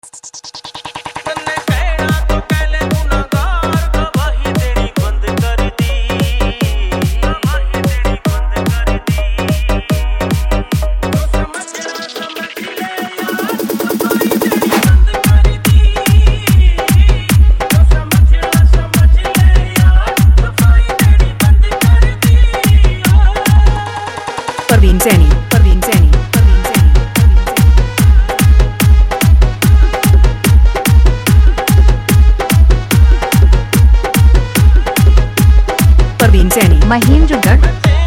परवीन सैनी महेंद्रगढ़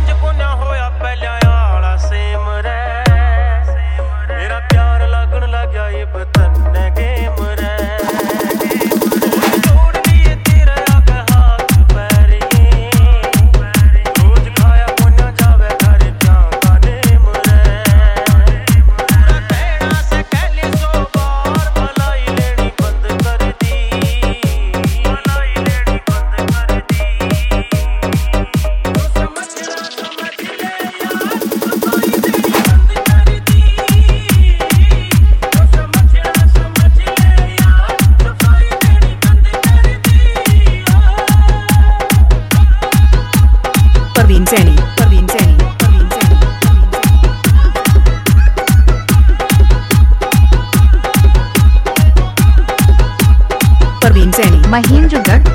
परवीन सैनी महेंद्रगढ़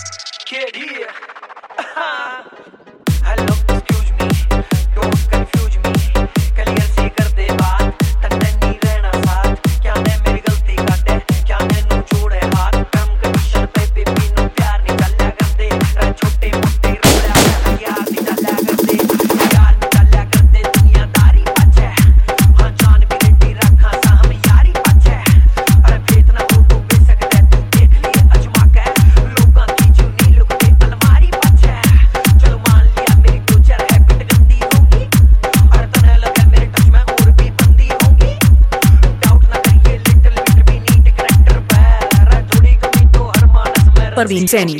परवीन सैनी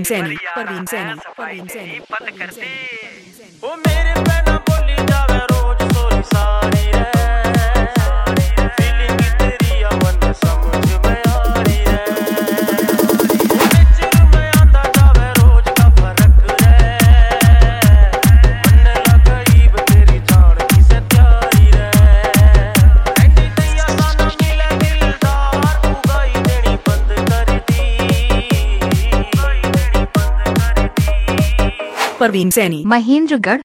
ओ मेरे पे ना बोली जावे रोज सोरी सारी रे फीलिंग तेरी अमन समझ में आ रही रे ओ नेचर में आंदा जावे रोज का फर्क रे मन लगई तेरी जान की से प्यारी रे एंडी दैया साना मिले दिलदार तू गई देनी बंद कर दी परवीन सैनी महेंद्रगढ़